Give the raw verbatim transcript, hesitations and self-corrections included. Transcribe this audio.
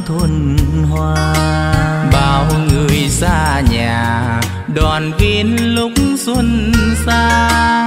thuần hoa. Bao người xa nhà đoàn viên lúc xuân sang,